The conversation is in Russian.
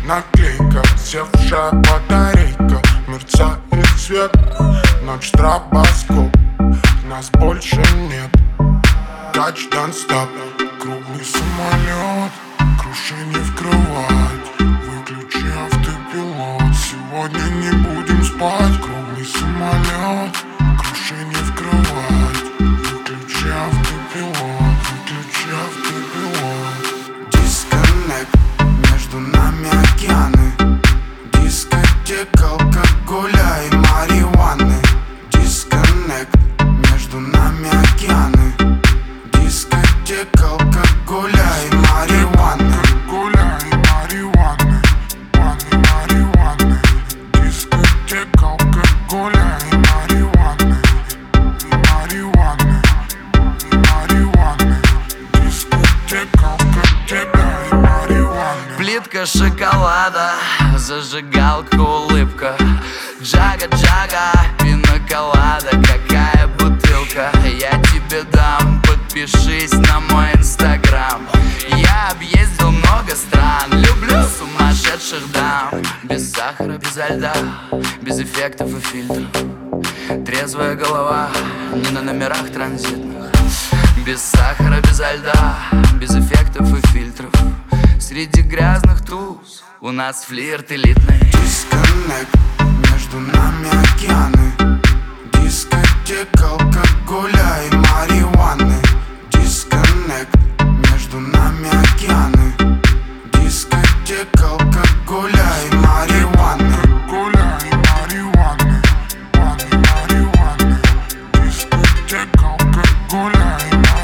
наклейка, севшая батарейка, мерцает свет, ночь стробоскоп, нас больше нет. Touch don't stop, круглый самолет, крушение в кровать, выключи автопилот, сегодня не будем спать. Круглый самолет, крушение в кровать, выключи автопилот, выключи автопилот. Дисконнект, между нами океаны, дискотека алкоголя и марихуаны. Дисконнект, между нами океаны, дискотека алкоголя и марихуаны. Алкоголя и марихуаны, марихуаны. Дискотека алкоголя и марихуаны, марихуаны. Дискотека алкоголя и марихуаны. Плитка шоколада, зажигалка, улыбка, джага-джага, пина-колада, какая бутылка. Я тебе дам, подпишись на мой инстаграм. Я объездил много стран, люблю сумасшедших дам. Без сахара, безо льда, без эффектов и фильтров, трезвая голова, не на номерах транзитных. Без сахара, безо льда, без эффектов и фильтров, среди грязных туз у нас флирт элитный. Дисконнект, между нами океаны, дискотека алкоголя и марихуаны. Дисконнект, между нами океаны, дискотека алкоголя и марихуаны. Алкоголя и марихуаны, марихуаны. Дискотека алкоголя и марихуаны.